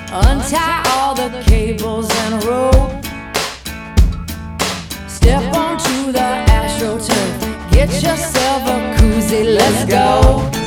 Untie all the cables and rope. Step onto the AstroTurf. Get yourself a koozie, let's go.